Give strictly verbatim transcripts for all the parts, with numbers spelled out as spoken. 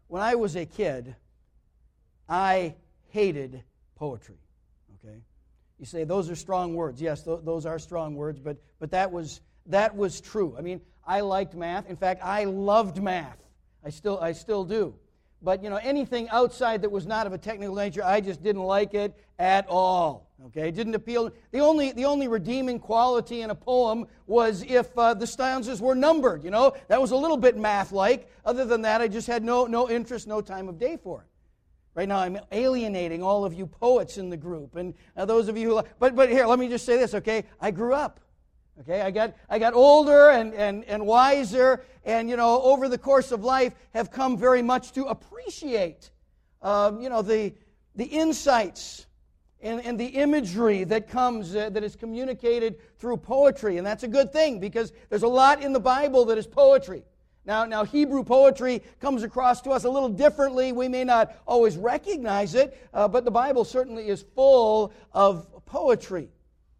when I was a kid, I hated poetry. Okay, you say those are strong words. Yes, th- those are strong words, but but that was that was true. I mean, I liked math. In fact, I loved math. I still I still do. But you know, anything outside that was not of a technical nature, I just didn't like it at all. Okay, it didn't appeal. The only the only redeeming quality in a poem was if uh, the stanzas were numbered. You know, that was a little bit math-like. Other than that, I just had no no interest, no time of day for it. Right now, I'm alienating all of you poets in the group, and uh, those of you who. But but here, let me just say this. Okay, I grew up. Okay, I got I got older and, and, and wiser, and you know, over the course of life, have come very much to appreciate, um, you know, the the insights and, and the imagery that comes uh, that is communicated through poetry, and that's a good thing because there's a lot in the Bible that is poetry. Now, now Hebrew poetry comes across to us a little differently. We may not always recognize it, uh, but the Bible certainly is full of poetry.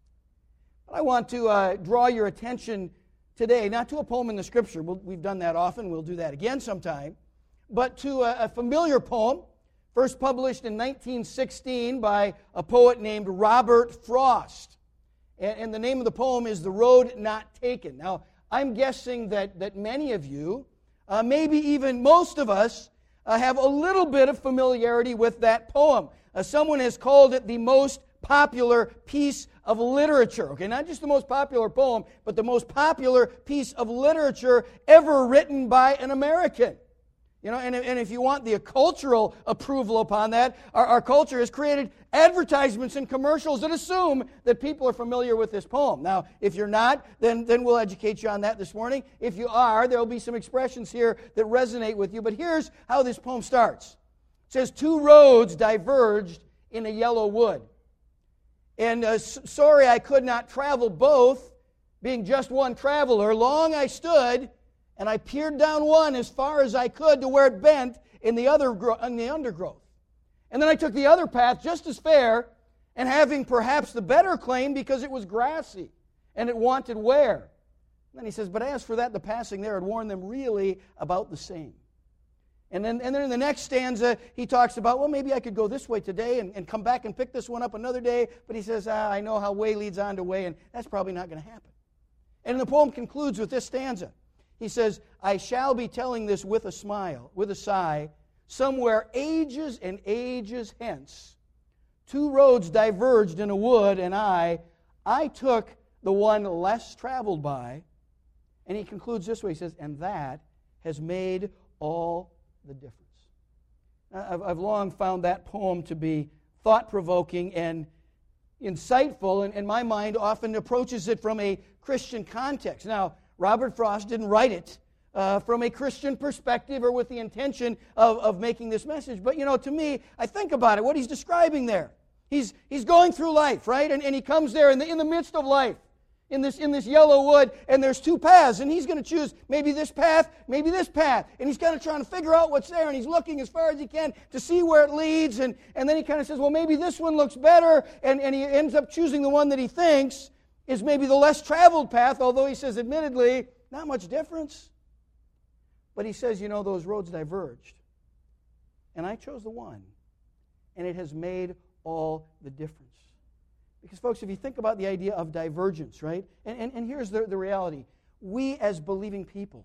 I want to uh, draw your attention today, not to a poem in the Scripture, we'll, we've done that often, we'll do that again sometime, but to a, a familiar poem, first published in nineteen sixteen by a poet named Robert Frost. And, and the name of the poem is The Road Not Taken. Now, I'm guessing that, that many of you, uh, maybe even most of us, uh, have a little bit of familiarity with that poem. Uh, someone has called it the most popular piece of literature. Okay, not just the most popular poem, but the most popular piece of literature ever written by an American. You know, and, and if you want the cultural approval upon that, our, our culture has created advertisements and commercials that assume that people are familiar with this poem. Now, if you're not, then, then we'll educate you on that this morning. If you are, there will be some expressions here that resonate with you. But here's how this poem starts. It says, two roads diverged in a yellow wood. And uh, sorry I could not travel both, being just one traveler. Long I stood, and I peered down one as far as I could to where it bent in the other gro- in the undergrowth. And then I took the other path, just as fair, and having perhaps the better claim because it was grassy, and it wanted wear. And then he says, but as for that, the passing there had warned them really about the same. And then, and then in the next stanza, he talks about, well, maybe I could go this way today and, and come back and pick this one up another day. But he says, ah, I know how way leads on to way, and that's probably not going to happen. And the poem concludes with this stanza. He says, I shall be telling this with a smile, with a sigh, somewhere ages and ages hence, two roads diverged in a wood, and I, I took the one less traveled by. And he concludes this way. He says, and that has made all the difference. I've, I've long found that poem to be thought-provoking and insightful, and in my mind often approaches it from a Christian context. Now, Robert Frost didn't write it uh, from a Christian perspective or with the intention of, of making this message, but you know, to me, I think about it, what he's describing there. He's, he's going through life, right? And, and he comes there in the, in the midst of life. In this, in this yellow wood, and there's two paths, and he's going to choose maybe this path, maybe this path, and he's kind of trying to figure out what's there, and he's looking as far as he can to see where it leads, and, and then he kind of says, well, maybe this one looks better, and, and he ends up choosing the one that he thinks is maybe the less traveled path, although he says, admittedly, not much difference. But he says, you know, those roads diverged, and I chose the one, and it has made all the difference. Because, folks, if you think about the idea of divergence, right? And, and, and here's the, the reality. We, as believing people,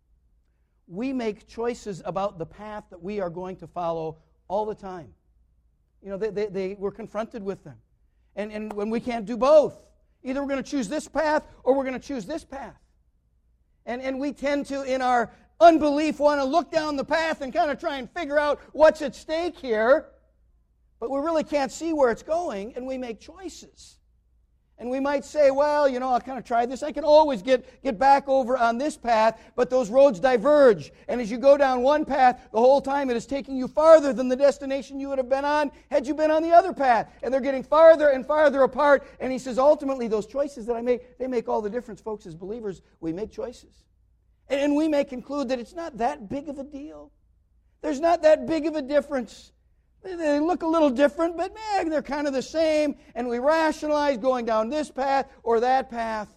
we make choices about the path that we are going to follow all the time. You know, they, they, they, we're confronted with them. And, and when we can't do both. Either we're going to choose this path or we're going to choose this path. And, and we tend to, in our unbelief, want to look down the path and kind of try and figure out what's at stake here. But we really can't see where it's going, and we make choices. And we might say, well, you know, I'll kind of try this. I can always get, get back over on this path, but those roads diverge. And as you go down one path, the whole time it is taking you farther than the destination you would have been on had you been on the other path. And they're getting farther and farther apart. And he says, ultimately, those choices that I make, they make all the difference, folks. As believers, we make choices. And, and we may conclude that it's not that big of a deal. There's not that big of a difference. They look a little different, but man, they're kind of the same, and we rationalize going down this path or that path.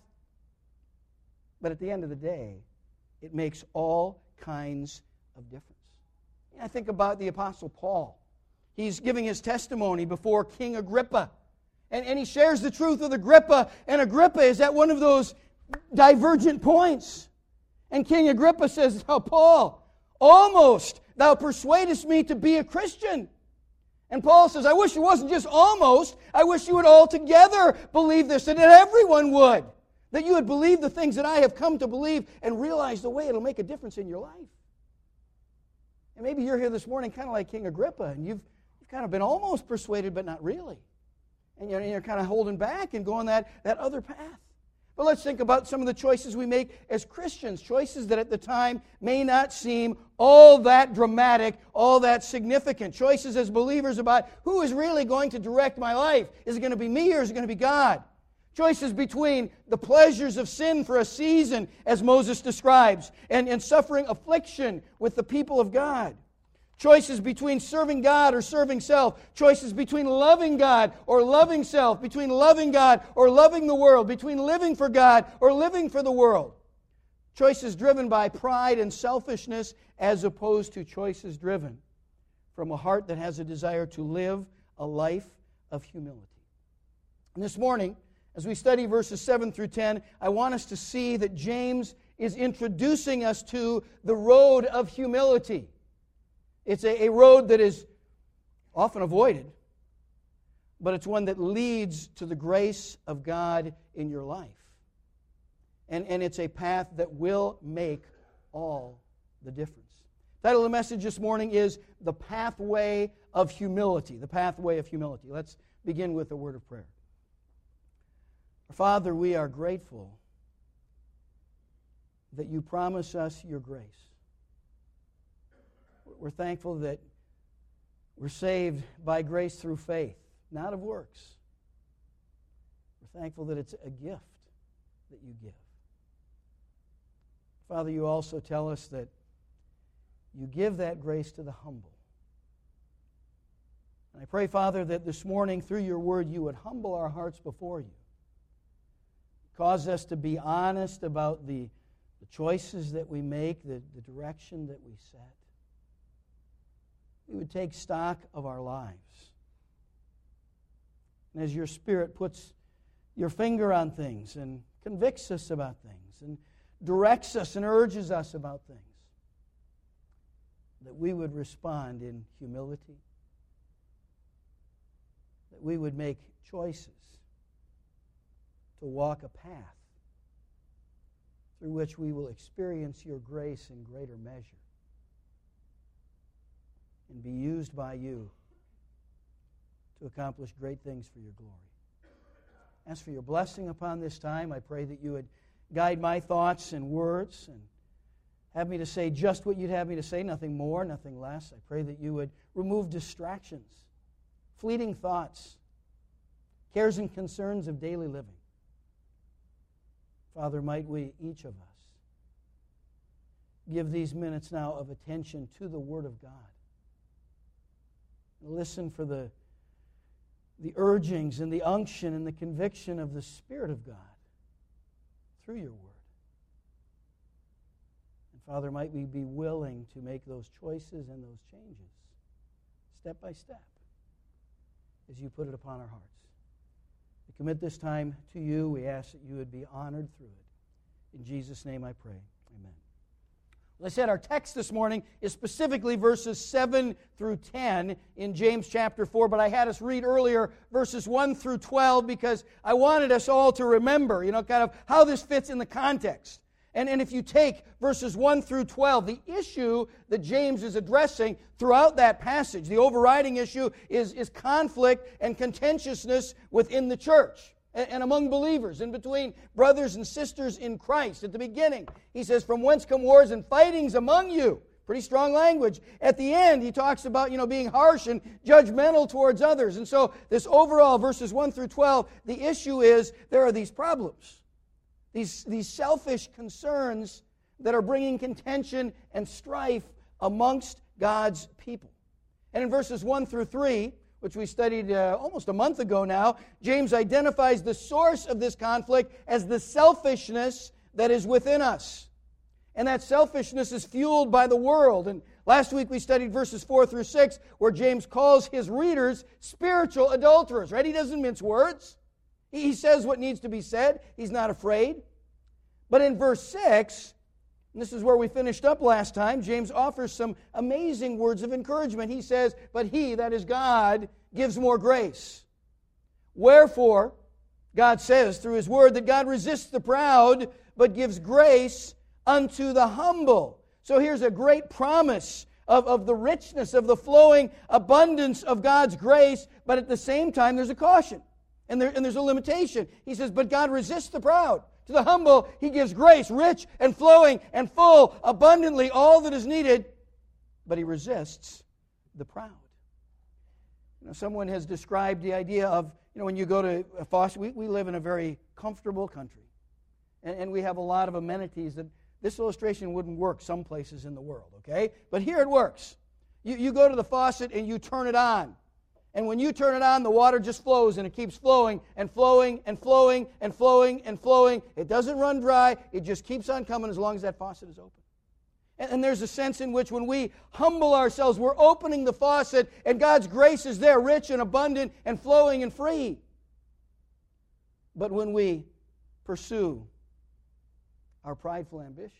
But at the end of the day, it makes all kinds of difference. I think about the Apostle Paul. He's giving his testimony before King Agrippa. And, and he shares the truth with Agrippa. And Agrippa is at one of those divergent points. And King Agrippa says, "Now, Paul, almost thou persuadest me to be a Christian." And Paul says, "I wish it wasn't just almost. I wish you would altogether believe this, and that everyone would. That you would believe the things that I have come to believe and realize the way it'll make a difference in your life." And maybe you're here this morning kind of like King Agrippa, and you've, you've kind of been almost persuaded, but not really. And you're, and you're kind of holding back and going that, that other path. But let's think about some of the choices we make as Christians, choices that at the time may not seem all that dramatic, all that significant, choices as believers about who is really going to direct my life. Is it going to be me or is it going to be God? Choices between the pleasures of sin for a season, as Moses describes, and, and suffering affliction with the people of God. Choices between serving God or serving self. Choices between loving God or loving self. Between loving God or loving the world. Between living for God or living for the world. Choices driven by pride and selfishness as opposed to choices driven from a heart that has a desire to live a life of humility. And this morning, as we study verses seven through ten, I want us to see that James is introducing us to the road of humility. It's a, a road that is often avoided, but it's one that leads to the grace of God in your life. And, and it's a path that will make all the difference. The title of the message this morning is The Pathway of Humility. The Pathway of Humility. Let's begin with a word of prayer. Father, we are grateful that you promise us your grace. We're thankful that we're saved by grace through faith, not of works. We're thankful that it's a gift that you give. Father, you also tell us that you give that grace to the humble. And I pray, Father, that this morning through your word you would humble our hearts before you. Cause us to be honest about the, the choices that we make, the, the direction that we set. We would take stock of our lives. And as your Spirit puts your finger on things and convicts us about things and directs us and urges us about things, that we would respond in humility, that we would make choices to walk a path through which we will experience your grace in greater measure and be used by you to accomplish great things for your glory. As for your blessing upon this time, I pray that you would guide my thoughts and words and have me to say just what you'd have me to say, nothing more, nothing less. I pray that you would remove distractions, fleeting thoughts, cares and concerns of daily living. Father, might we, each of us, give these minutes now of attention to the Word of God. Listen for the, the urgings and the unction and the conviction of the Spirit of God through your Word. And Father, might we be willing to make those choices and those changes step by step as you put it upon our hearts. We commit this time to you. We ask that you would be honored through it. In Jesus' name I pray. Amen. Well, I said our text this morning is specifically verses seven through ten in James chapter four, but I had us read earlier verses one through twelve because I wanted us all to remember, you know, kind of how this fits in the context. And, and if you take verses one through twelve, the issue that James is addressing throughout that passage, the overriding issue is, is conflict and contentiousness within the church and, and among believers and between brothers and sisters in Christ. At the beginning, he says, "From whence come wars and fightings among you?" Pretty strong language. At the end, he talks about, you know, being harsh and judgmental towards others. And so this overall, verses one through twelve, the issue is there are these problems. These, these selfish concerns that are bringing contention and strife amongst God's people. And in verses one through three, which we studied uh, almost a month ago now, James identifies the source of this conflict as the selfishness that is within us. And that selfishness is fueled by the world and Last week we studied verses four through six, where James calls his readers spiritual adulterers, right? He doesn't mince words. He says what needs to be said. He's not afraid. But in verse six, and this is where we finished up last time, James offers some amazing words of encouragement. He says, but he, that is God, gives more grace. Wherefore, God says through His Word that God resists the proud, but gives grace unto the humble. So here's a great promise of, of the richness, of the flowing abundance of God's grace, but at the same time there's a caution, and, there, and there's a limitation. He says, but God resists the proud. To the humble, He gives grace, rich and flowing and full, abundantly, all that is needed, but He resists the proud. You know, someone has described the idea of, you know, when you go to a faucet, we, we live in a very comfortable country, and, and we have a lot of amenities that this illustration wouldn't work some places in the world, okay? But here it works. You, you go to the faucet and you turn it on. And when you turn it on, the water just flows, and it keeps flowing and flowing and flowing and flowing and flowing. It doesn't run dry. It just keeps on coming as long as that faucet is open. And, and there's a sense in which when we humble ourselves, we're opening the faucet, and God's grace is there, rich and abundant and flowing and free. But when we pursue our prideful ambitions,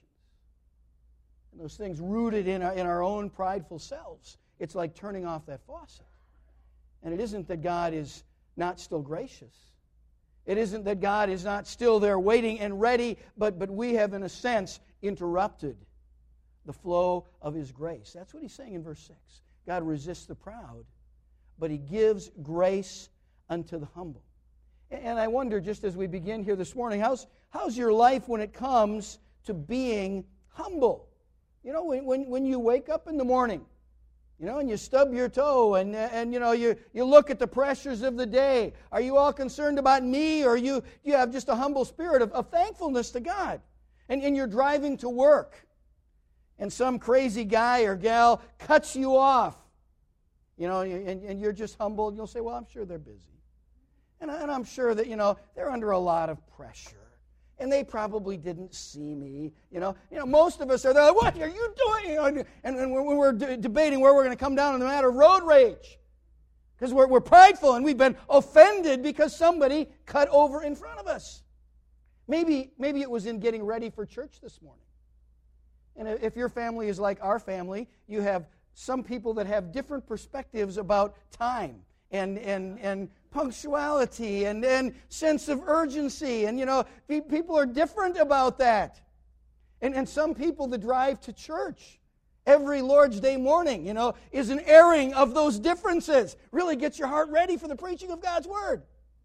and those things rooted in our, in our own prideful selves, it's like turning off that faucet. And it isn't that God is not still gracious. It isn't that God is not still there waiting and ready, but, but we have, in a sense, interrupted the flow of His grace. That's what He's saying in verse six. God resists the proud, but He gives grace unto the humble. And I wonder, just as we begin here this morning, how's, how's your life when it comes to being humble? You know, when, when, when you wake up in the morning, you know, and you stub your toe, and, and you know, you, you look at the pressures of the day. Are you all concerned about me, or you, you have just a humble spirit of, of thankfulness to God? And, and you're driving to work, and some crazy guy or gal cuts you off, you know, and, and you're just humble, and you'll say, well, I'm sure they're busy. And, and I'm sure that, you know, they're under a lot of pressure. And they probably didn't see me, you know. You know, most of us are there, what are you doing? You know, and, and when we're de- debating where we're going to come down on the matter of road rage, because we're, we're prideful and we've been offended because somebody cut over in front of us. Maybe, maybe it was in getting ready for church this morning. And if your family is like our family, you have some people that have different perspectives about time and and and punctuality and, and sense of urgency. And, you know, people are different about that. And, and some people, the drive to church every Lord's Day morning, you know, is an airing of those differences. Really gets your heart ready for the preaching of God's Word.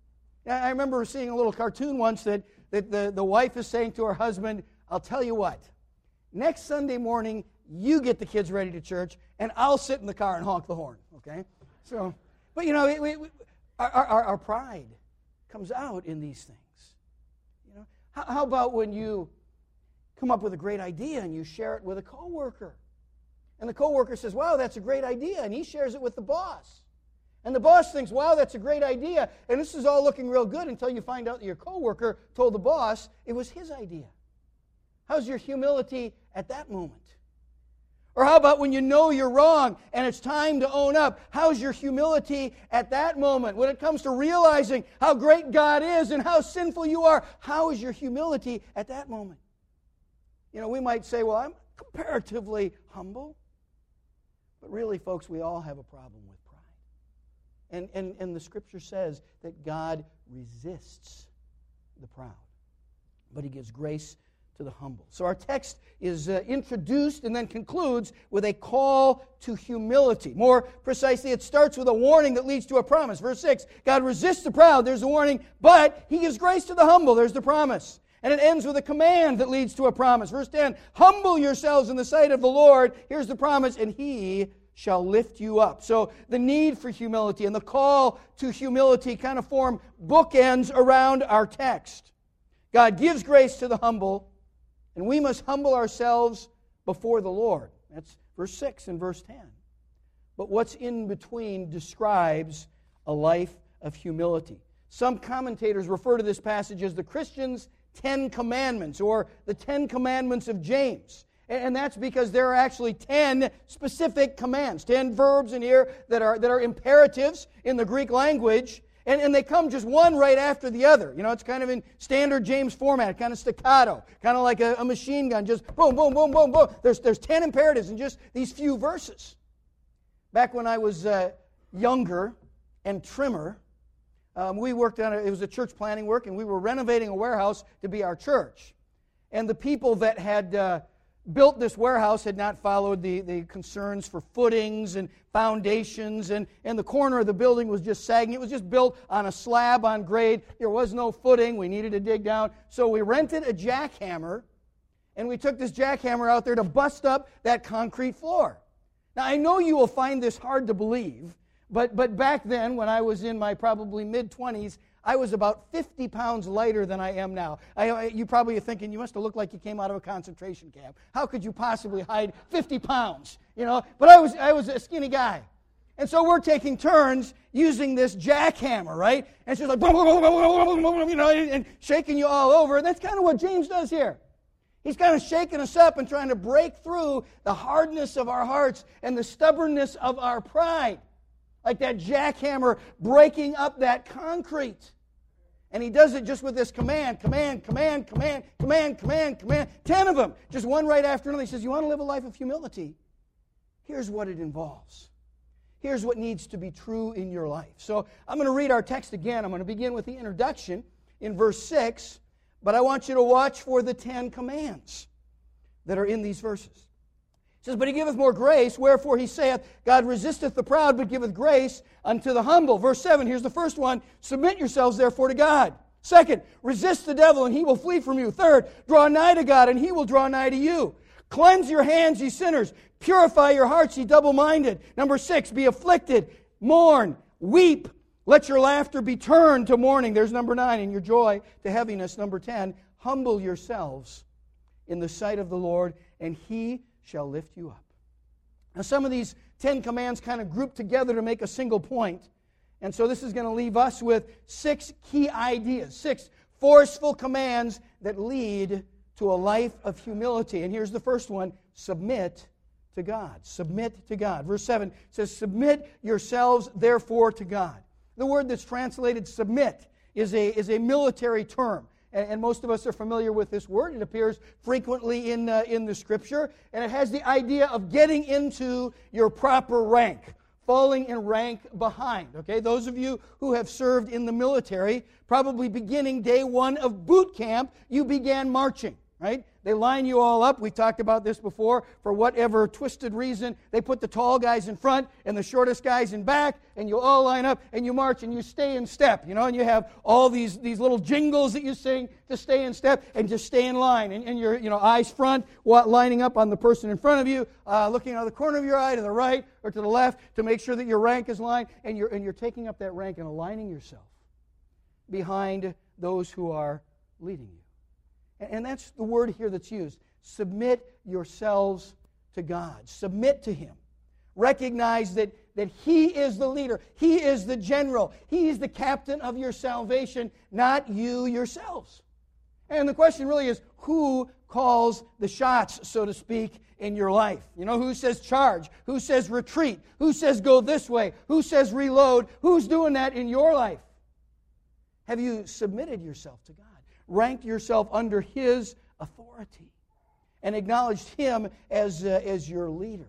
I remember seeing a little cartoon once that, that the, the wife is saying to her husband, I'll tell you what, next Sunday morning, you get the kids ready to church, and I'll sit in the car and honk the horn, okay? So, but, you know, we, we, Our, our, our pride comes out in these things. You know, how, how about when you come up with a great idea and you share it with a coworker, and the coworker says, "Wow, that's a great idea," and he shares it with the boss, and the boss thinks, "Wow, that's a great idea," and this is all looking real good until you find out that your coworker told the boss it was his idea. How's your humility at that moment? Or how about when you know you're wrong and it's time to own up? How's your humility at that moment? When it comes to realizing how great God is and how sinful you are, how is your humility at that moment? You know, we might say, well, I'm comparatively humble. But really, folks, we all have a problem with pride. And, and, and the Scripture says that God resists the proud, but He gives grace to the humble. So our text is uh, introduced and then concludes with a call to humility. More precisely, it starts with a warning that leads to a promise. Verse six, God resists the proud, there's a warning, but He gives grace to the humble, there's the promise. And it ends with a command that leads to a promise. Verse ten, humble yourselves in the sight of the Lord, here's the promise, and He shall lift you up. So the need for humility and the call to humility kind of form bookends around our text. God gives grace to the humble, and we must humble ourselves before the Lord. That's verse six and verse ten. But what's in between describes a life of humility. Some commentators refer to this passage as the Christian's Ten Commandments, or the Ten Commandments of James. And that's because there are actually ten specific commands, ten verbs in here that are, that are imperatives in the Greek language, and, and they come just one right after the other. You know, it's kind of in standard James format, kind of staccato, kind of like a, a machine gun, just boom, boom, boom, boom, boom. There's, there's ten imperatives in just these few verses. Back when I was uh, younger and trimmer, um, we worked on, a, it was a church planning work, and we were renovating a warehouse to be our church. And the people that had uh, built this warehouse had not followed the, the concerns for footings and foundations, and, and the corner of the building was just sagging. It was just built on a slab on grade. There was no footing. We needed to dig down. So we rented a jackhammer, and we took this jackhammer out there to bust up that concrete floor. Now, I know you will find this hard to believe, but, but back then, when I was in my probably mid-twenties, I was about fifty pounds lighter than I am now. I, I, you probably are thinking, you must have looked like you came out of a concentration camp. How could you possibly hide fifty pounds? You know, but I was I was a skinny guy. And so we're taking turns using this jackhammer, right? And she's like, boom, boom, boom, boom, boom, boom, you know, and shaking you all over. And that's kind of what James does here. He's kind of shaking us up and trying to break through the hardness of our hearts and the stubbornness of our pride. Like that jackhammer breaking up that concrete. And he does it just with this command, command, command, command, command, command, command. Ten of them, just one right after another. He says, you want to live a life of humility? Here's what it involves. Here's what needs to be true in your life. So I'm going to read our text again. I'm going to begin with the introduction in verse six, but I want you to watch for the Ten Commands that are in these verses. It says, but he giveth more grace, wherefore he saith, God resisteth the proud, but giveth grace unto the humble. Verse seven, here's the first one. Submit yourselves therefore to God. Second, resist the devil, and he will flee from you. Third, draw nigh to God, and he will draw nigh to you. Cleanse your hands, ye sinners. Purify your hearts, ye double-minded. Number six, be afflicted, mourn, weep. Let your laughter be turned to mourning. There's number nine, and your joy to heaviness. Number ten, humble yourselves in the sight of the Lord, and he shall lift you up. Now, some of these Ten Commands kind of group together to make a single point. And so this is going to leave us with six key ideas, six forceful commands that lead to a life of humility. And here's the first one, submit to God. Submit to God. Verse seven says, submit yourselves therefore to God. The word that's translated submit is a, is a military term. And most of us are familiar with this word. It appears frequently in, uh, in the Scripture. And it has the idea of getting into your proper rank, falling in rank behind. Okay, those of you who have served in the military, probably beginning day one of boot camp, you began marching, right? They line you all up. We talked about this before. For whatever twisted reason, they put the tall guys in front and the shortest guys in back, and you all line up and you march and you stay in step, you know, and you have all these, these little jingles that you sing to stay in step and just stay in line. And, and your you know, eyes front, lining up on the person in front of you, uh, looking out of the corner of your eye to the right or to the left to make sure that your rank is lined, and you're, and you're taking up that rank and aligning yourself behind those who are leading you. And that's the word here that's used. Submit yourselves to God. Submit to Him. Recognize that, that He is the leader. He is the general. He is the captain of your salvation, not you yourselves. And the question really is, who calls the shots, so to speak, in your life? You know, who says charge? Who says retreat? Who says go this way? Who says reload? Who's doing that in your life? Have you submitted yourself to God? Ranked yourself under His authority and acknowledged Him as, uh, as your leader.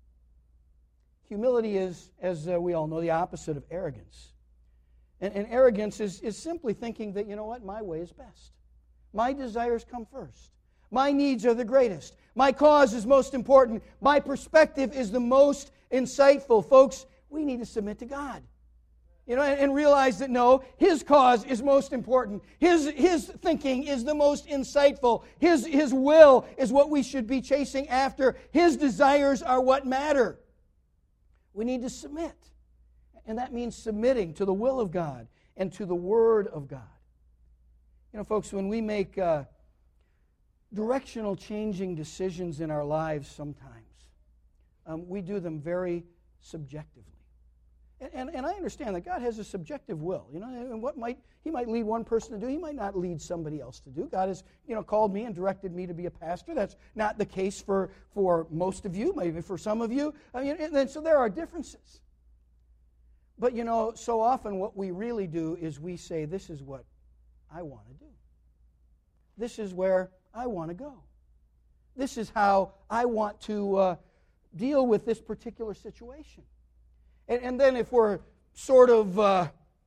Humility is, as uh, we all know, the opposite of arrogance. And, and arrogance is, is simply thinking that, you know what, my way is best. My desires come first. My needs are the greatest. My cause is most important. My perspective is the most insightful. Folks, we need to submit to God. You know, and, and realize that no, His cause is most important. His, his thinking is the most insightful. His, his will is what we should be chasing after. His desires are what matter. We need to submit. And that means submitting to the will of God and to the Word of God. You know, folks, when we make uh, directional changing decisions in our lives sometimes, um, we do them very subjectively. And, and, and I understand that God has a subjective will, you know, and what might He might lead one person to do, He might not lead somebody else to do. God has, you know, called me and directed me to be a pastor. That's not the case for, for most of you, maybe for some of you. I mean, and then, so there are differences. But, you know, so often what we really do is we say, this is what I want to do. This is where I want to go. This is how I want to uh, deal with this particular situation. And, and then if we're sort of uh,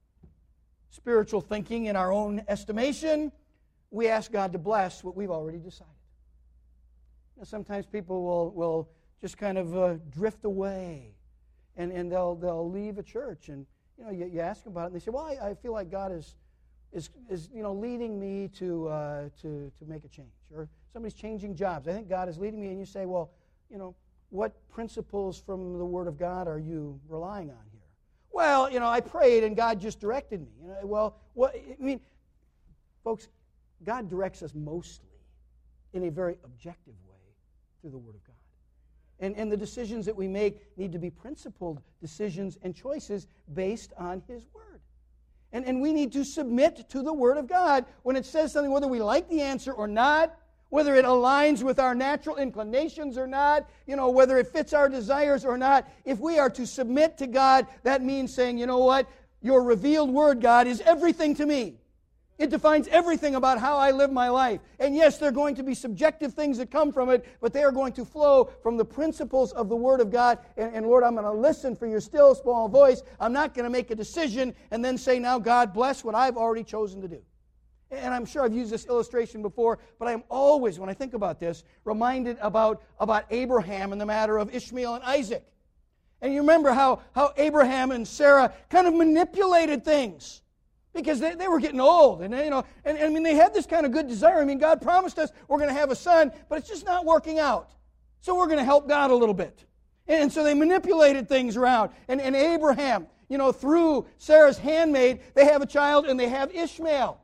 spiritual thinking in our own estimation, we ask God to bless what we've already decided. You know, sometimes people will, will just kind of uh, drift away, and, and they'll they'll leave a church, and you know you, you ask them about it, and they say, "Well, I, I feel like God is is is you know leading me to uh, to to make a change," or somebody's changing jobs. I think God is leading me, and you say, "Well, you know." What principles from the Word of God are you relying on here? Well, you know, I prayed and God just directed me. You know, well, what I mean, folks, God directs us mostly in a very objective way through the Word of God. And, and the decisions that we make need to be principled decisions and choices based on His Word. And, and we need to submit to the Word of God when it says something, whether we like the answer or not, whether it aligns with our natural inclinations or not, you know, whether it fits our desires or not. If we are to submit to God, that means saying, you know what, your revealed Word, God, is everything to me. It defines everything about how I live my life. And yes, there are going to be subjective things that come from it, but they are going to flow from the principles of the Word of God. And, and Lord, I'm going to listen for your still small voice. I'm not going to make a decision and then say, now God, bless what I've already chosen to do. And I'm sure I've used this illustration before, but I'm always, when I think about this, reminded about, about Abraham and the matter of Ishmael and Isaac. And you remember how, how Abraham and Sarah kind of manipulated things because they, they were getting old. And, you know, and, and I mean, they had this kind of good desire. I mean, God promised us we're going to have a son, but it's just not working out. So we're going to help God a little bit. And, and so they manipulated things around. And, and Abraham, you know, through Sarah's handmaid, they have a child and they have Ishmael.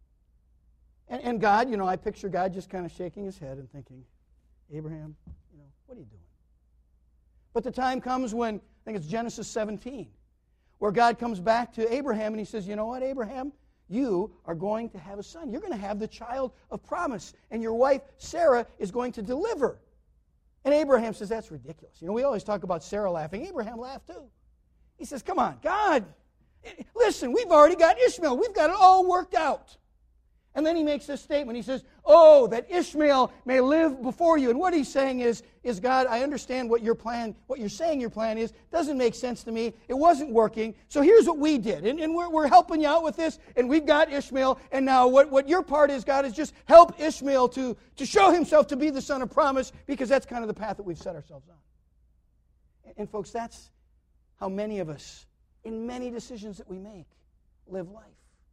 And, and God, you know, I picture God just kind of shaking his head and thinking, Abraham, you know, what are you doing? But the time comes when, I think it's Genesis seventeen, where God comes back to Abraham and he says, you know what, Abraham? You are going to have a son. You're going to have the child of promise. And your wife, Sarah, is going to deliver. And Abraham says, that's ridiculous. You know, we always talk about Sarah laughing. Abraham laughed too. He says, come on, God, listen, we've already got Ishmael. We've got it all worked out. And then he makes this statement. He says, oh, that Ishmael may live before you. And what he's saying is, is God, I understand what your plan, what you're saying your plan is. Doesn't make sense to me. It wasn't working. So here's what we did. And, and we're, we're helping you out with this. And we've got Ishmael. And now what, what your part is, God, is just help Ishmael to, to show himself to be the son of promise, because that's kind of the path that we've set ourselves on. And, and folks, that's how many of us, in many decisions that we make, live life.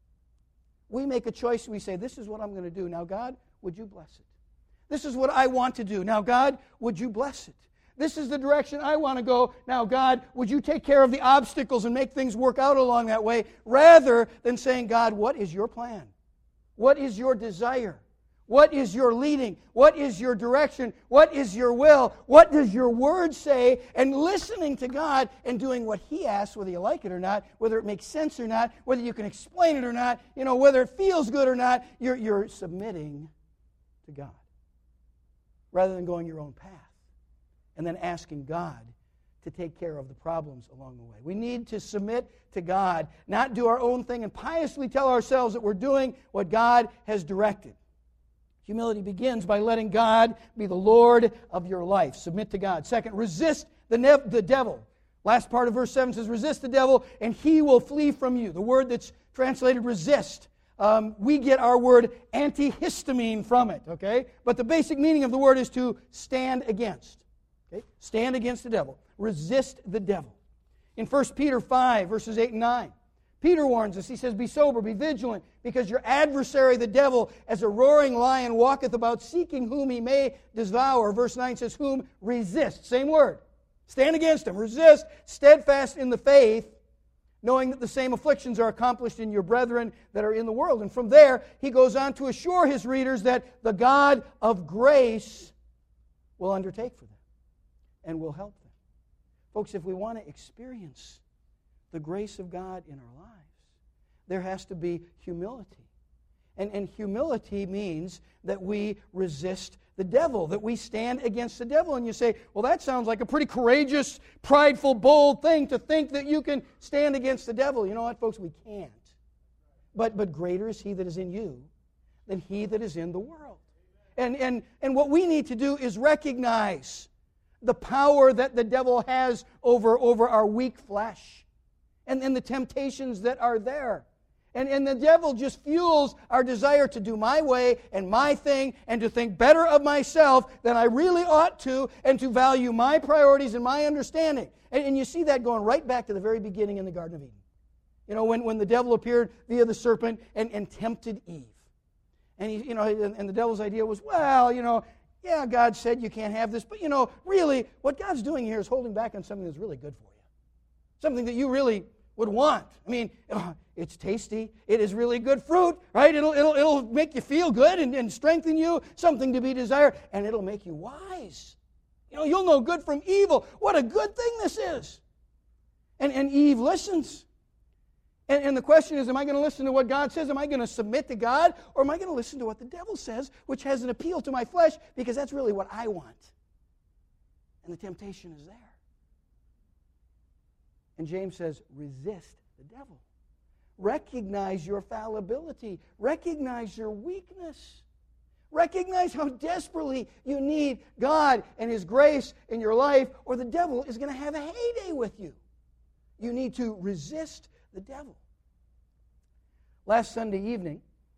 We make a choice and we say, this is what I'm going to do. Now, God, would you bless it? This is what I want to do. Now, God, would you bless it? This is the direction I want to go. Now, God, would you take care of the obstacles and make things work out along that way, rather than saying, God, what is your plan? What is your desire? What is your leading? What is your direction? What is your will? What does your word say? And listening to God and doing what He asks, whether you like it or not, whether it makes sense or not, whether you can explain it or not, you know, whether it feels good or not, you're, you're submitting to God, rather than going your own path and then asking God to take care of the problems along the way. We need to submit to God, not do our own thing and piously tell ourselves that we're doing what God has directed. Humility begins by letting God be the Lord of your life. Submit to God. Second, resist the, ne- the devil. Last part of verse seven says, resist the devil and he will flee from you. The word that's translated resist, um, we get our word antihistamine from it, okay? But the basic meaning of the word is to stand against. Okay? Stand against the devil. Resist the devil. In First Peter five, verses eight and nine, Peter warns us. He says, be sober, be vigilant, because your adversary, the devil, as a roaring lion, walketh about seeking whom he may devour. Verse nine says, whom resist. Same word. Stand against him. Resist, steadfast in the faith, knowing that the same afflictions are accomplished in your brethren that are in the world. And from there, he goes on to assure his readers that the God of grace will undertake for them and will help them. Folks, if we want to experience the grace of God in our lives, there has to be humility. And, and humility means that we resist the devil, that we stand against the devil. And you say, well, that sounds like a pretty courageous, prideful, bold thing to think that you can stand against the devil. You know what, folks? We can't. But, but greater is He that is in you than he that is in the world. And, and, and what we need to do is recognize the power that the devil has over, over our weak flesh and, and the temptations that are there. And, and the devil just fuels our desire to do my way and my thing and to think better of myself than I really ought to and to value my priorities and my understanding. And, and you see that going right back to the very beginning in the Garden of Eden. You know, when, when the devil appeared via the serpent and, and tempted Eve. And, he, you know, and, and the devil's idea was, well, you know, yeah, God said you can't have this, but, you know, really, what God's doing here is holding back on something that's really good for you. Something that you really would want. I mean, it's tasty. It is really good fruit, right? It'll, it'll, it'll make you feel good and, and strengthen you, something to be desired, and it'll make you wise. You know, you'll know good from evil. What a good thing this is. And, and Eve listens. And, and the question is, am I going to listen to what God says? Am I going to submit to God? Or am I going to listen to what the devil says, which has an appeal to my flesh, because that's really what I want. And the temptation is there. And James says, resist the devil. Recognize your fallibility. Recognize your weakness. Recognize how desperately you need God and His grace in your life, or the devil is going to have a heyday with you. You need to resist the devil. Last Sunday evening,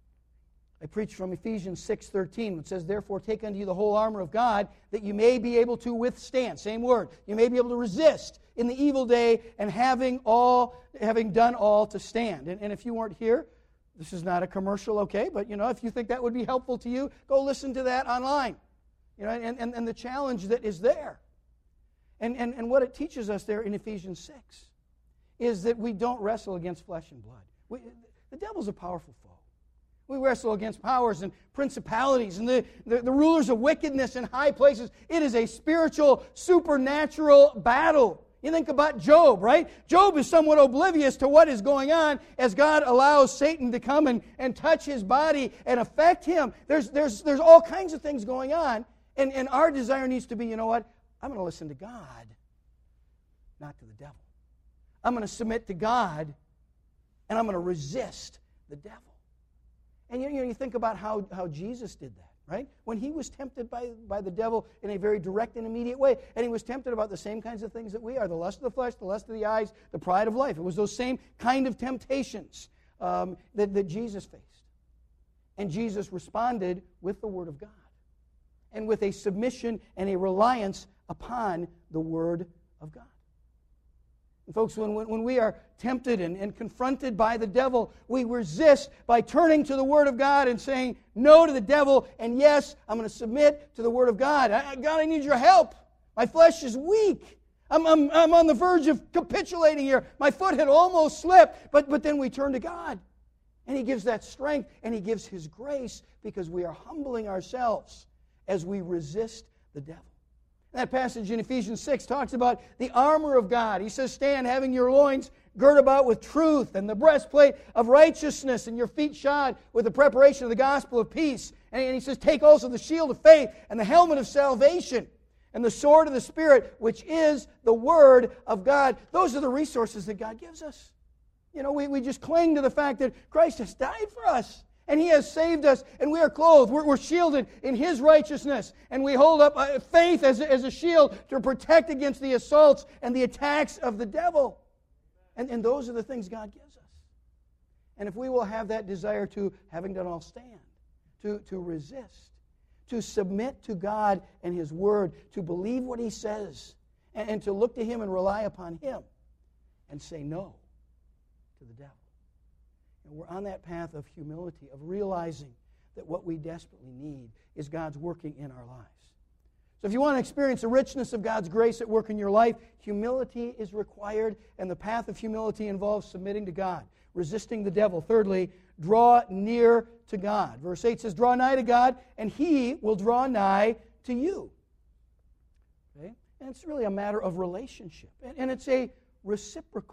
I preached from Ephesians six thirteen, which says, therefore take unto you the whole armor of God, that you may be able to withstand. Same word. You may be able to resist in the evil day, and having all, having done all to stand. And, and if you weren't here, this is not a commercial, okay? But, you know, if you think that would be helpful to you, go listen to that online. You know, and, and, and the challenge that is there. And, and, and what it teaches us there in Ephesians six is that we don't wrestle against flesh and blood. We, the devil's a powerful foe. We wrestle against powers and principalities and the, the, the rulers of wickedness in high places. It is a spiritual, supernatural battle. You think about Job, right? Job is somewhat oblivious to what is going on as God allows Satan to come and, and touch his body and affect him. There's, there's, there's all kinds of things going on, and, and our desire needs to be, you know what? I'm going to listen to God, not to the devil. I'm going to submit to God, and I'm going to resist the devil. And you know, you think about how, how Jesus did that, right? When He was tempted by, by the devil in a very direct and immediate way, and He was tempted about the same kinds of things that we are, the lust of the flesh, the lust of the eyes, the pride of life. It was those same kind of temptations um, that, that Jesus faced. And Jesus responded with the Word of God and with a submission and a reliance upon the Word of God. And folks, when, when we are tempted and, and confronted by the devil, we resist by turning to the Word of God and saying no to the devil, and yes, I'm going to submit to the Word of God. I, God, I need your help. My flesh is weak. I'm, I'm, I'm on the verge of capitulating here. My foot had almost slipped, but, but then we turn to God. And He gives that strength, and He gives His grace because we are humbling ourselves as we resist the devil. That passage in Ephesians six talks about the armor of God. He says, stand having your loins girt about with truth, and the breastplate of righteousness, and your feet shod with the preparation of the gospel of peace. And he says, take also the shield of faith and the helmet of salvation and the sword of the Spirit, which is the Word of God. Those are the resources that God gives us. You know, we, we just cling to the fact that Christ has died for us. And He has saved us, and we are clothed. We're, we're shielded in His righteousness. And we hold up uh, faith as a, as a shield to protect against the assaults and the attacks of the devil. And, and those are the things God gives us. And if we will have that desire to, having done all, stand, to, to resist, to submit to God and His Word, to believe what He says, and, and to look to Him and rely upon Him, and say no to the devil. We're on that path of humility, of realizing that what we desperately need is God's working in our lives. So if you want to experience the richness of God's grace at work in your life, humility is required, and the path of humility involves submitting to God, resisting the devil. Thirdly, draw near to God. Verse eight says, draw nigh to God, and He will draw nigh to you. Okay? And it's really a matter of relationship, and it's a reciprocal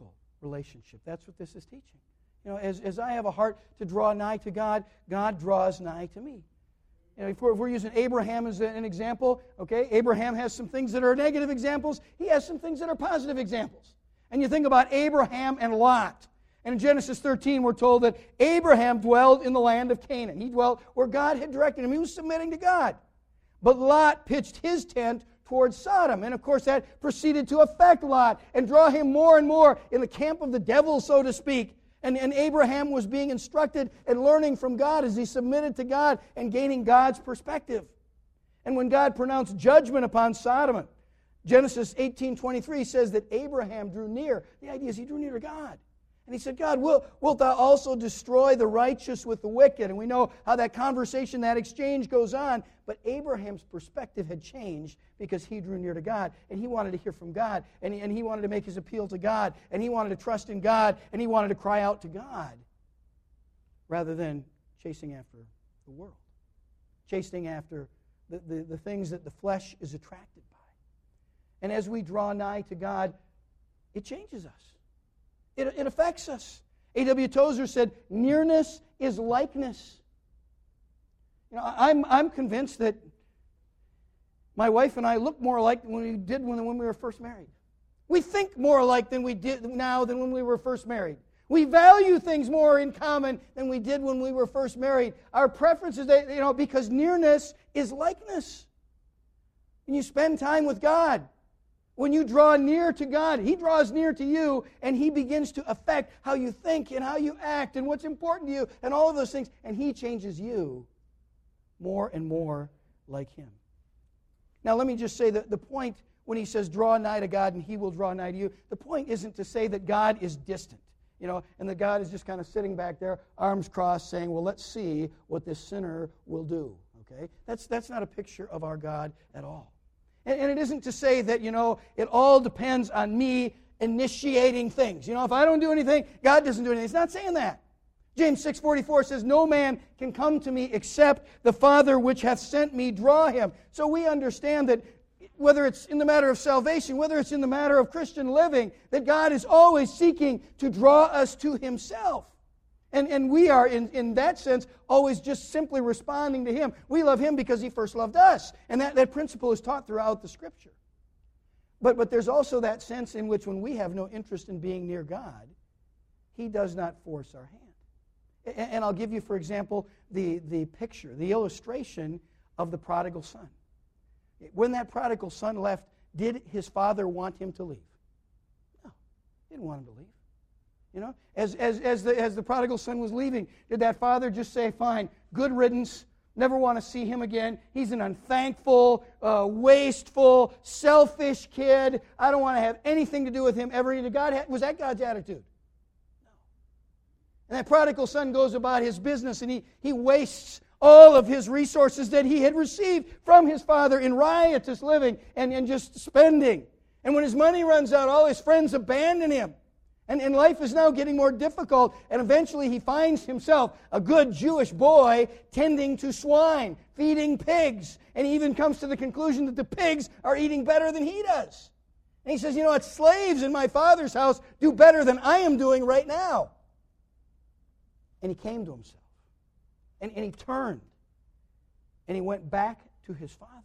relationship. That's what this is teaching. You know, as, as I have a heart to draw nigh to God, God draws nigh to me. You know, if we're, if we're using Abraham as an example, okay, Abraham has some things that are negative examples. He has some things that are positive examples. And you think about Abraham and Lot. And in Genesis thirteen, we're told that Abraham dwelled in the land of Canaan. He dwelt where God had directed him. He was submitting to God. But Lot pitched his tent towards Sodom. And of course, that proceeded to affect Lot and draw him more and more in the camp of the devil, so to speak. And, and Abraham was being instructed and learning from God as he submitted to God and gaining God's perspective. And when God pronounced judgment upon Sodom, Genesis eighteen twenty-three says that Abraham drew near. The idea is he drew near to God. And he said, God, will, wilt thou also destroy the righteous with the wicked? And we know how that conversation, that exchange goes on. But Abraham's perspective had changed because he drew near to God. And he wanted to hear from God. And he, and he wanted to make his appeal to God. And he wanted to trust in God. And he wanted to cry out to God rather than chasing after the world. Chasing after the, the, the things that the flesh is attracted by. And as we draw nigh to God, it changes us. It, it affects us. A W Tozer said, nearness is likeness. You know, I'm, I'm convinced that my wife and I look more alike than we did when, when we were first married. We think more alike than we did now than when we were first married. We value things more in common than we did when we were first married. Our preferences, you know, because nearness is likeness. When you spend time with God, when you draw near to God, He draws near to you, and He begins to affect how you think and how you act and what's important to you and all of those things, and He changes you more and more like Him. Now, let me just say that the point when He says, draw nigh to God and He will draw nigh to you, the point isn't to say that God is distant, you know, and that God is just kind of sitting back there, arms crossed, saying, well, let's see what this sinner will do, okay? That's, that's not a picture of our God at all. And it isn't to say that, you know, it all depends on me initiating things. You know, if I don't do anything, God doesn't do anything. It's not saying that. James six forty-four says, no man can come to me except the Father which hath sent me draw him. So we understand that whether it's in the matter of salvation, whether it's in the matter of Christian living, that God is always seeking to draw us to Himself. And, and we are, in, in that sense, always just simply responding to Him. We love Him because He first loved us. And that, that principle is taught throughout the Scripture. But, but there's also that sense in which when we have no interest in being near God, He does not force our hand. And, and I'll give you, for example, the, the picture, the illustration of the prodigal son. When that prodigal son left, did his father want him to leave? No, he didn't want him to leave. You know, as, as, as, the, as the prodigal son was leaving, did that father just say, fine, good riddance, never want to see him again. He's an unthankful, uh, wasteful, selfish kid. I don't want to have anything to do with him ever again. God, was that God's attitude? No. And that prodigal son goes about his business and he, he wastes all of his resources that he had received from his father in riotous living and, and just spending. And when his money runs out, all his friends abandon him. And, and life is now getting more difficult, and eventually he finds himself a good Jewish boy tending to swine, feeding pigs, and he even comes to the conclusion that the pigs are eating better than he does. And he says, you know what, slaves in my father's house do better than I am doing right now. And he came to himself, and, and he turned, and he went back to his father.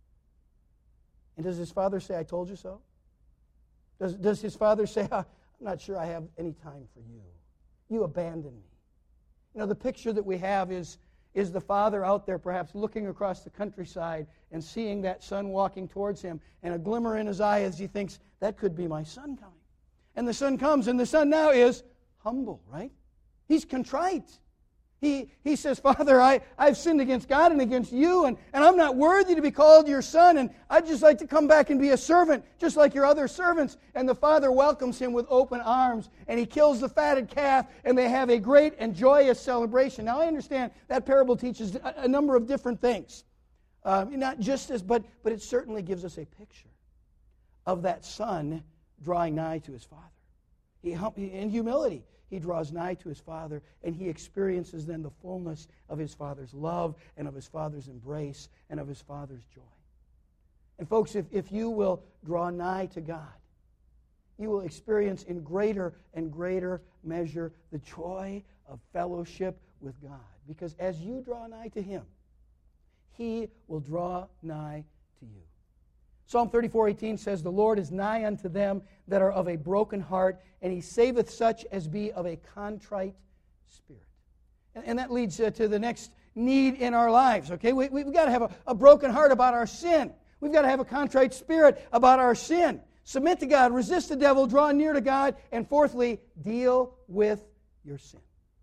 And does his father say, I told you so? Does, does his father say, I'm not sure I have any time for you. You abandoned me. You know, the picture that we have is, is the father out there perhaps looking across the countryside and seeing that son walking towards him and a glimmer in his eye as he thinks, that could be my son coming. And the son comes, and the son now is humble, right? He's contrite. He, he says, Father, I, I've sinned against God and against you, and, and I'm not worthy to be called your son, and I'd just like to come back and be a servant, just like your other servants. And the father welcomes him with open arms, and he kills the fatted calf, and they have a great and joyous celebration. Now, I understand that parable teaches a, a number of different things. Uh, not just this, but, but it certainly gives us a picture of that son drawing nigh to his father. He, in humility, he draws nigh to his father, and he experiences then the fullness of his father's love and of his father's embrace and of his father's joy. And folks, if, if you will draw nigh to God, you will experience in greater and greater measure the joy of fellowship with God. Because as you draw nigh to Him, He will draw nigh to you. Psalm thirty-four eighteen says, "The Lord is nigh unto them that are of a broken heart, and He saveth such as be of a contrite spirit." And, and that leads uh, to the next need in our lives, okay? We, we've got to have a, a broken heart about our sin. We've got to have a contrite spirit about our sin. Submit to God, resist the devil, draw near to God, and fourthly, deal with your sin.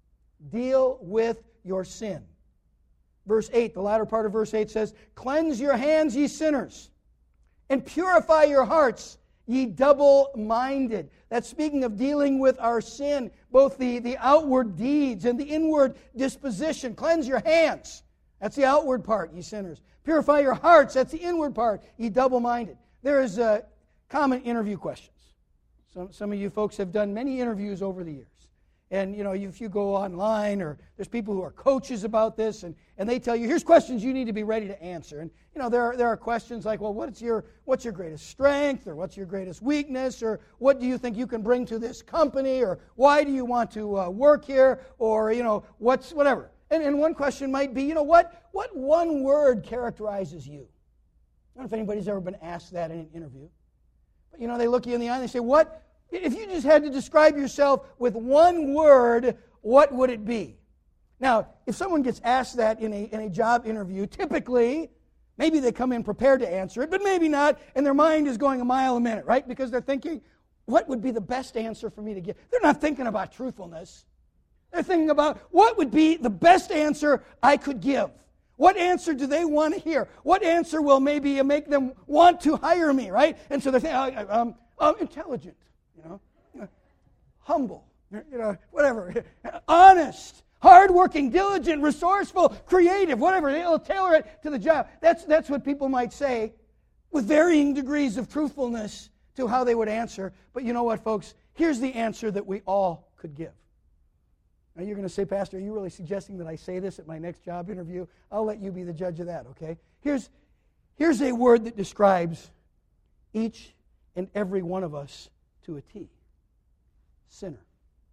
Deal with your sin. Verse eight, the latter part of verse eight says, "Cleanse your hands, ye sinners, and purify your hearts, ye double-minded." That's speaking of dealing with our sin, both the, the outward deeds and the inward disposition. Cleanse your hands. That's the outward part, ye sinners. Purify your hearts. That's the inward part, ye double-minded. There is uh, common interview questions. Some, some of you folks have done many interviews over the years. And, you know, if you go online, or there's people who are coaches about this, and, and they tell you, here's questions you need to be ready to answer. And, you know, there are, there are questions like, well, what's your, what's your greatest strength, or what's your greatest weakness, or what do you think you can bring to this company, or why do you want to uh, work here, or, you know, what's, whatever. And, and one question might be, you know, what, what one word characterizes you? I don't know if anybody's ever been asked that in an interview. But, you know, they look you in the eye and they say, what, if you just had to describe yourself with one word, what would it be? Now, if someone gets asked that in a, in a job interview, typically, maybe they come in prepared to answer it, but maybe not, and their mind is going a mile a minute, right? Because they're thinking, what would be the best answer for me to give? They're not thinking about truthfulness. They're thinking about, what would be the best answer I could give? What answer do they want to hear? What answer will maybe make them want to hire me, right? And so they're thinking, um, um, intelligent. You know, you know, humble, you know, whatever, honest, hardworking, diligent, resourceful, creative, whatever. They'll tailor it to the job. That's, that's what people might say with varying degrees of truthfulness to how they would answer. But you know what, folks? Here's the answer that we all could give. Now you're going to say, Pastor, are you really suggesting that I say this at my next job interview? I'll let you be the judge of that, okay? Here's, here's a word that describes each and every one of us to a T. Sinner.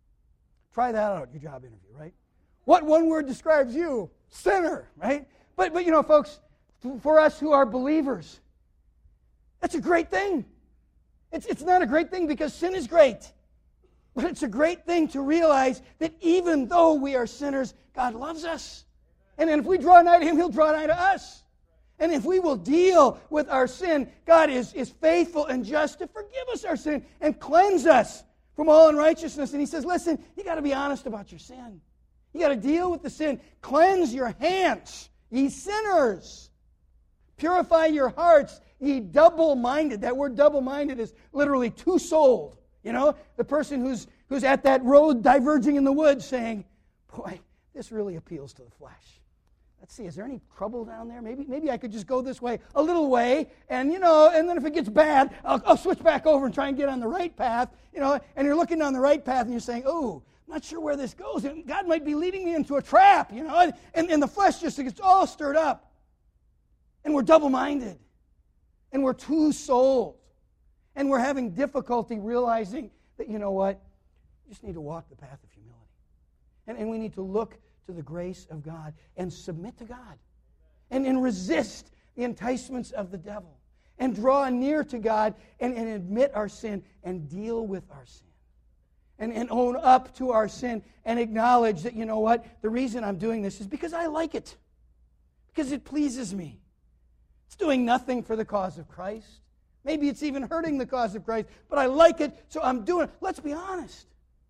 Try that out at your job interview, right? What one word describes you? Sinner, right? But, but you know, folks, for us who are believers, that's a great thing. It's, it's not a great thing because sin is great. But it's a great thing to realize that even though we are sinners, God loves us. And then if we draw nigh to Him, He'll draw nigh to us. And if we will deal with our sin, God is, is faithful and just to forgive us our sin and cleanse us from all unrighteousness. And He says, listen, you got to be honest about your sin. You got to deal with the sin. Cleanse your hands, ye sinners. Purify your hearts, ye double-minded. That word double-minded is literally two-souled. You know, the person who's, who's at that road diverging in the woods saying, boy, this really appeals to the flesh. Let's see, is there any trouble down there? Maybe maybe I could just go this way, a little way, and, you know, and then if it gets bad, I'll, I'll switch back over and try and get on the right path, you know, and you're looking down the right path and you're saying, oh, I'm not sure where this goes. And God might be leading me into a trap, you know, and, and, and the flesh just gets all stirred up. And we're double-minded. And we're two-souled. And we're having difficulty realizing that, you know what, you just need to walk the path of humility. And, and we need to look to the grace of God and submit to God and, and resist the enticements of the devil and draw near to God and, and admit our sin and deal with our sin and, and own up to our sin and acknowledge that, you know what, the reason I'm doing this is because I like it, because it pleases me. It's doing nothing for the cause of Christ. Maybe it's even hurting the cause of Christ, but I like it, so I'm doing it. Let's be honest.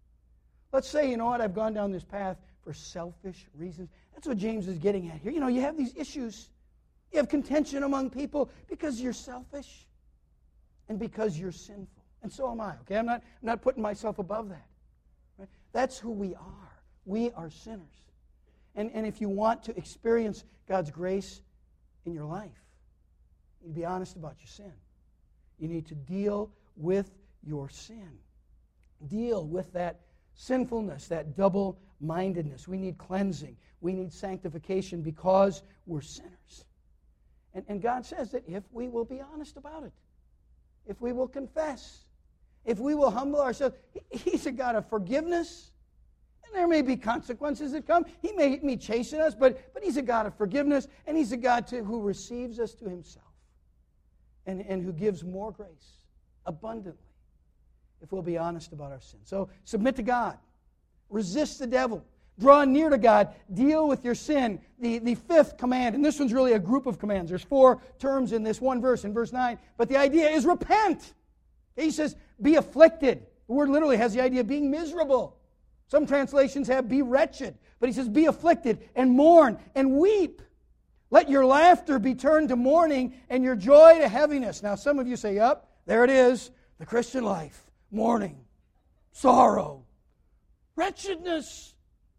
Let's say, you know what, I've gone down this path for selfish reasons. That's what James is getting at here. You know, you have these issues. You have contention among people because you're selfish and because you're sinful. And so am I, okay? I'm not, I'm not putting myself above that. Right? That's who we are. We are sinners. And, and if you want to experience God's grace in your life, you need to be honest about your sin. You need to deal with your sin. Deal with that sinfulness, that double-mindedness. We need cleansing. We need sanctification because we're sinners. And, and God says that if we will be honest about it, if we will confess, if we will humble ourselves, He's a God of forgiveness. And there may be consequences that come. He may, may chasten us, but, but He's a God of forgiveness, and He's a God to, who receives us to Himself and, and who gives more grace abundantly if we'll be honest about our sin. So submit to God. Resist the devil. Draw near to God. Deal with your sin. The, the fifth command, and this one's really a group of commands. There's four terms in this one verse, in verse nine. But the idea is repent. He says, be afflicted. The word literally has the idea of being miserable. Some translations have be wretched. But he says, be afflicted and mourn and weep. Let your laughter be turned to mourning and your joy to heaviness. Now some of you say, yep, there it is. The Christian life. Mourning. Sorrow. Wretchedness.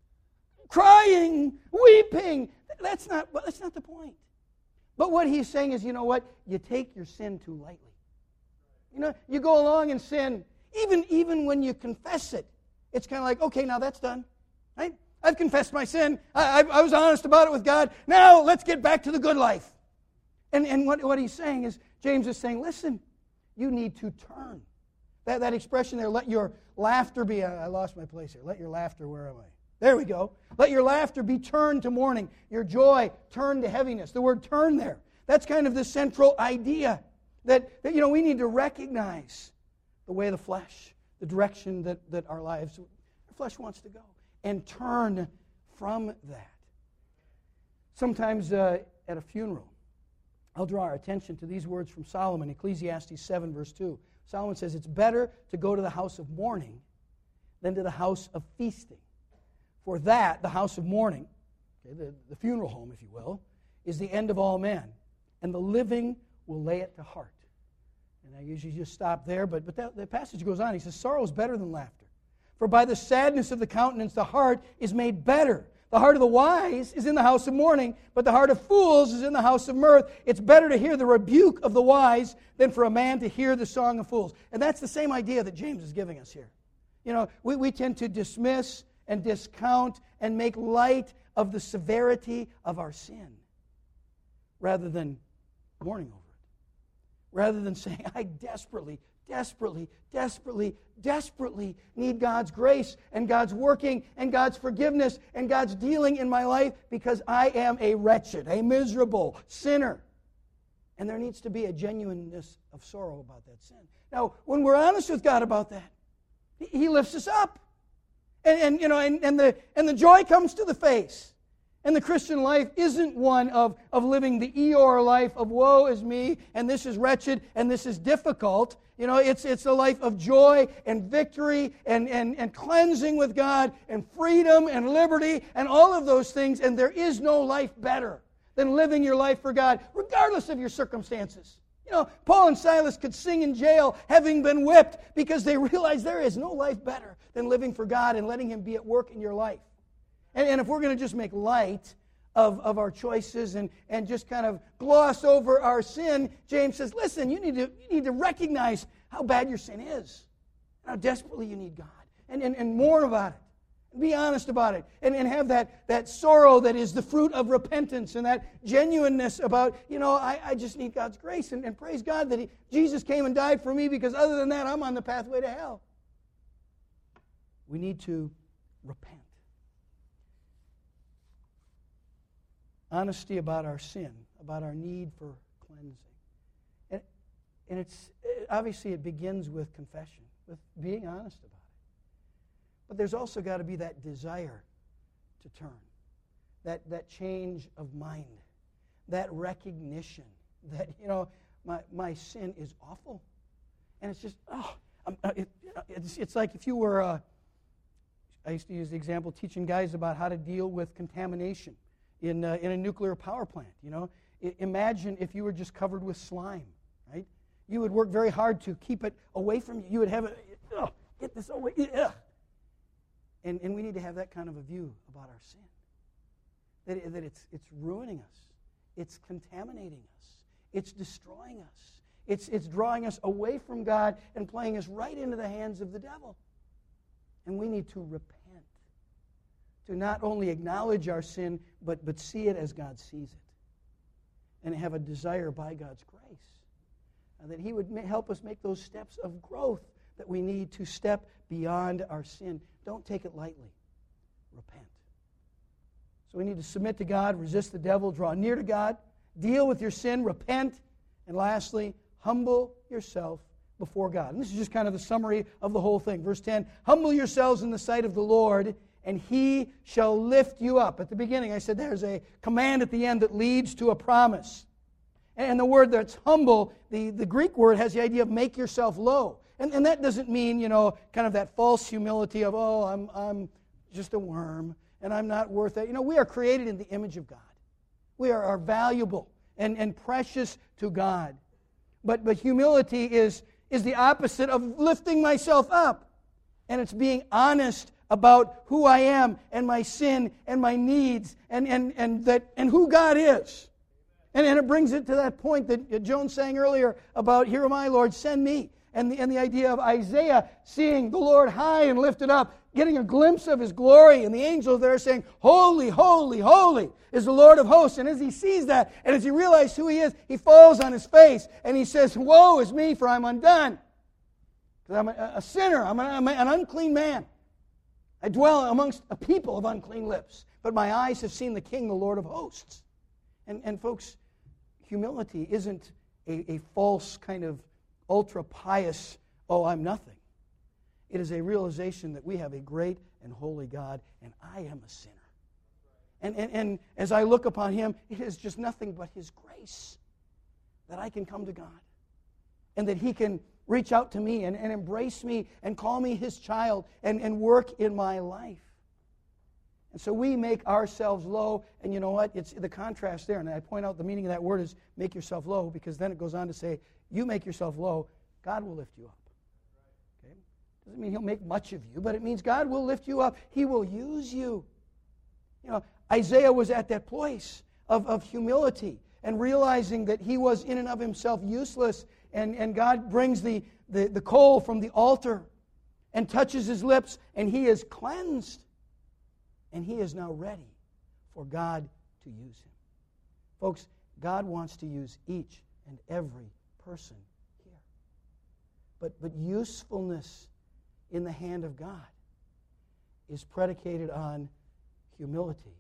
Crying, weeping. That's not, that's not the point. But what he's saying is, you know what? You take your sin too lightly. You know, you go along and sin, even, even when you confess it. It's kind of like, okay, now that's done. Right? I've confessed my sin. I, I, I was honest about it with God. Now let's get back to the good life. And, and what, what he's saying is, James is saying, listen, you need to turn. That, that expression there, let your laughter be, I lost my place here. Let your laughter, where am I? There we go. Let your laughter be turned to mourning. Your joy turned to heaviness. The word turn there. That's kind of the central idea. That, that you know, we need to recognize the way of the flesh, the direction that, that our lives, our flesh wants to go, and turn from that. Sometimes uh, at a funeral, I'll draw our attention to these words from Solomon, Ecclesiastes seven, verse two. Solomon says, it's better to go to the house of mourning than to the house of feasting. For that, the house of mourning, okay, the, the funeral home, if you will, is the end of all men, and the living will lay it to heart. And I usually just stop there, but, but that, the passage goes on. He says, sorrow is better than laughter. For by the sadness of the countenance, the heart is made better. The heart of the wise is in the house of mourning, but the heart of fools is in the house of mirth. It's better to hear the rebuke of the wise than for a man to hear the song of fools. And that's the same idea that James is giving us here. You know, we, we tend to dismiss and discount and make light of the severity of our sin rather than mourning over it. Rather than saying, I desperately, desperately, desperately, desperately need God's grace and God's working and God's forgiveness and God's dealing in my life because I am a wretched, a miserable sinner. And there needs to be a genuineness of sorrow about that sin. Now, when we're honest with God about that, He lifts us up. And, and you know, and, and the and the joy comes to the face. And the Christian life isn't one of, of living the Eeyore life of woe is me, and this is wretched, and this is difficult. You know, it's it's a life of joy and victory and, and, and cleansing with God and freedom and liberty and all of those things. And there is no life better than living your life for God, regardless of your circumstances. You know, Paul and Silas could sing in jail having been whipped because they realized there is no life better than living for God and letting Him be at work in your life. And, and if we're going to just make light of, of our choices and, and just kind of gloss over our sin, James says, listen, you need to, you need to recognize how bad your sin is and how desperately you need God and, and, and mourn about it. Be honest about it and, and have that, that sorrow that is the fruit of repentance and that genuineness about, you know, I, I just need God's grace and, and praise God that he, Jesus came and died for me because other than that, I'm on the pathway to hell. We need to repent. Honesty about our sin, about our need for cleansing. And, and it's obviously it begins with confession, with being honest about it. But there's also got to be that desire to turn, that, that change of mind, that recognition that, you know, my, my sin is awful. And it's just, oh, I'm, it, it's, it's like if you were, uh, I used to use the example teaching guys about how to deal with contamination in, uh, in a nuclear power plant, you know. I, imagine if you were just covered with slime, right? You would work very hard to keep it away from you. You would have it, oh, get this away, ugh. And, and we need to have that kind of a view about our sin. That, it, that it's, it's ruining us. It's contaminating us. It's destroying us. It's, it's drawing us away from God and playing us right into the hands of the devil. And we need to repent. To not only acknowledge our sin, but, but see it as God sees it. And have a desire by God's grace uh, that He would ma- help us make those steps of growth that we need to step beyond our sin. Don't take it lightly. Repent. So we need to submit to God, resist the devil, draw near to God, deal with your sin, repent, and lastly, humble yourself before God. And this is just kind of the summary of the whole thing. Verse ten, humble yourselves in the sight of the Lord, and He shall lift you up. At the beginning, I said there's a command at the end that leads to a promise. And the word that's humble, the, the Greek word has the idea of make yourself low. And, and that doesn't mean, you know, kind of that false humility of, oh, I'm, I'm just a worm, and I'm not worth it. You know, we are created in the image of God. We are, are valuable and, and precious to God. But, but humility is, is the opposite of lifting myself up. And it's being honest about who I am and my sin and my needs and, and, and, that, and who God is. And, and it brings it to that point that Joan sang earlier about, here am I, Lord, send me. And the, and the idea of Isaiah seeing the Lord high and lifted up, getting a glimpse of His glory, and the angels there saying, holy, holy, holy is the Lord of hosts. And as he sees that, and as he realizes who He is, he falls on his face, and he says, woe is me, for I'm undone. Because I'm a, a sinner, I'm, a, I'm an unclean man. I dwell amongst a people of unclean lips, but my eyes have seen the King, the Lord of hosts. And, and folks, humility isn't a, a false kind of ultra-pious, oh, I'm nothing. It is a realization that we have a great and holy God, and I am a sinner. And, and, and as I look upon Him, it is just nothing but His grace that I can come to God, and that He can reach out to me and, and embrace me and call me His child and, and work in my life. And so we make ourselves low, and you know what? It's the contrast there, and I point out the meaning of that word is make yourself low, because then it goes on to say, you make yourself low, God will lift you up. Okay? Doesn't mean He'll make much of you, but it means God will lift you up. He will use you. You know, Isaiah was at that place of, of humility and realizing that he was in and of himself useless, and, and God brings the, the, the coal from the altar and touches his lips, and he is cleansed. And he is now ready for God to use him. Folks, God wants to use each and every person here. But, but usefulness in the hand of God is predicated on humility,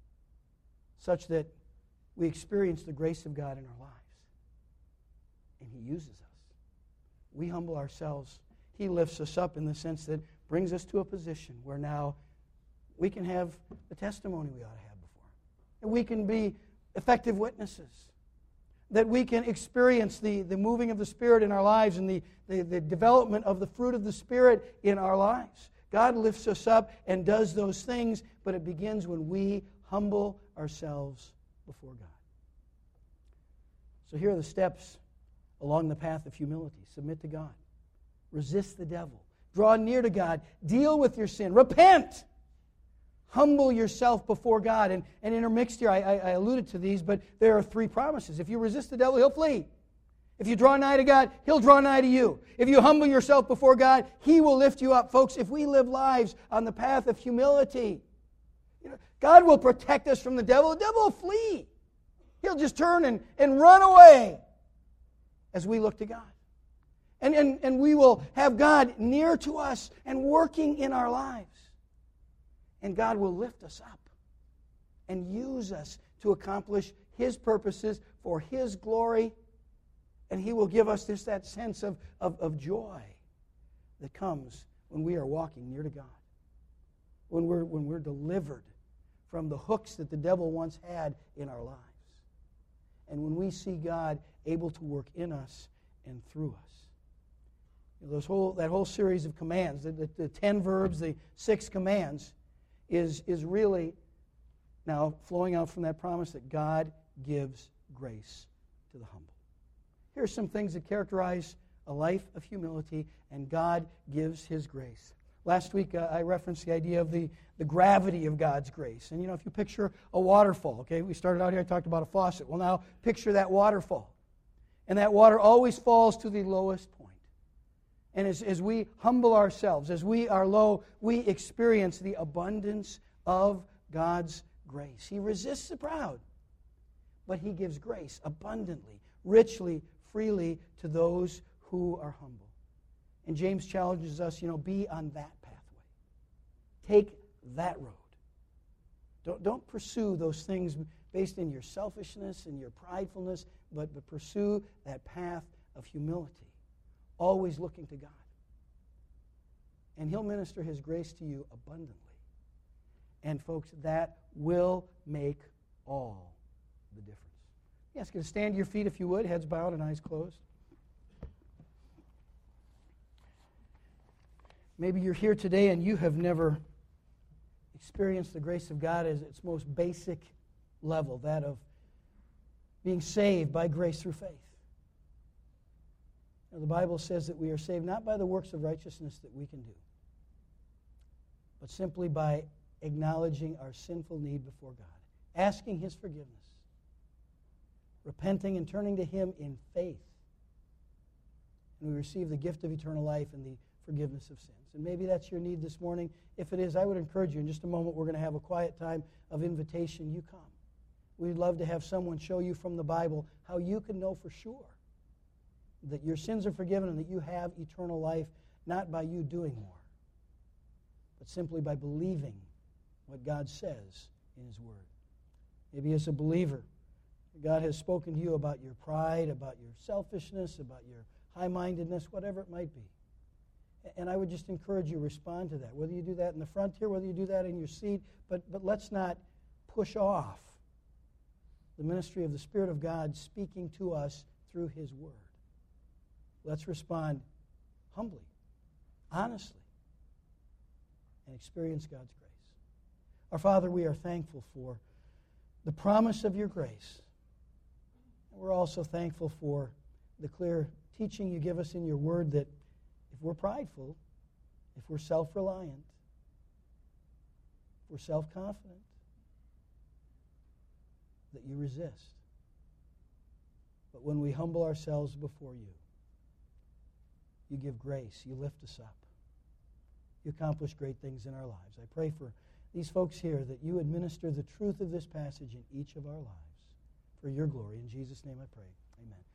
such that we experience the grace of God in our lives. And He uses us. We humble ourselves. He lifts us up in the sense that brings us to a position where now we can have the testimony we ought to have before Him. And we can be effective witnesses. That we can experience the, the moving of the Spirit in our lives and the, the, the development of the fruit of the Spirit in our lives. God lifts us up and does those things, but it begins when we humble ourselves before God. So here are the steps along the path of humility. Submit to God. Resist the devil. Draw near to God. Deal with your sin. Repent. Humble yourself before God. And, and intermixed here, I, I, I alluded to these, but there are three promises. If you resist the devil, he'll flee. If you draw nigh to God, He'll draw nigh to you. If you humble yourself before God, He will lift you up. Folks, if we live lives on the path of humility, you know, God will protect us from the devil. The devil will flee. He'll just turn and, and run away as we look to God. And, and, and we will have God near to us and working in our lives. And God will lift us up and use us to accomplish His purposes for His glory. And He will give us just that sense of, of, of joy that comes when we are walking near to God. When we're, when we're delivered from the hooks that the devil once had in our lives. And when we see God able to work in us and through us. You know, those whole, that whole series of commands, the, the, the ten verbs, the six commands, is, is really now flowing out from that promise that God gives grace to the humble. Here are some things that characterize a life of humility, and God gives His grace. Last week, uh, I referenced the idea of the, the gravity of God's grace. And, you know, if you picture a waterfall, okay, we started out here, I talked about a faucet. Well, now picture that waterfall. And that water always falls to the lowest point. And as, as we humble ourselves, as we are low, we experience the abundance of God's grace. He resists the proud, but He gives grace abundantly, richly, freely to those who are humble. And James challenges us, you know, be on that pathway. Take that road. Don't, don't pursue those things based in your selfishness and your pridefulness, but, but pursue that path of humility, always looking to God. And He'll minister His grace to you abundantly. And folks, that will make all the difference. Yes, going to stand to your feet if you would, heads bowed and eyes closed. Maybe you're here today and you have never experienced the grace of God as its most basic level, that of being saved by grace through faith. Now, the Bible says that we are saved not by the works of righteousness that we can do, but simply by acknowledging our sinful need before God, asking His forgiveness, repenting and turning to Him in faith. And we receive the gift of eternal life and the forgiveness of sins. And maybe that's your need this morning. If it is, I would encourage you, in just a moment we're going to have a quiet time of invitation. You come. We'd love to have someone show you from the Bible how you can know for sure that your sins are forgiven and that you have eternal life, not by you doing more, but simply by believing what God says in His Word. Maybe as a believer, God has spoken to you about your pride, about your selfishness, about your high-mindedness, whatever it might be. And I would just encourage you to respond to that, whether you do that in the front here, whether you do that in your seat, but, but let's not push off the ministry of the Spirit of God speaking to us through His Word. Let's respond humbly, honestly, and experience God's grace. Our Father, we are thankful for the promise of your grace. And we're also thankful for the clear teaching you give us in your Word that if we're prideful, if we're self-reliant, if we're self-confident, that you resist. But when we humble ourselves before you, you give grace, you lift us up, you accomplish great things in our lives. I pray for these folks here that you administer the truth of this passage in each of our lives. For your glory. In Jesus' name I pray. Amen.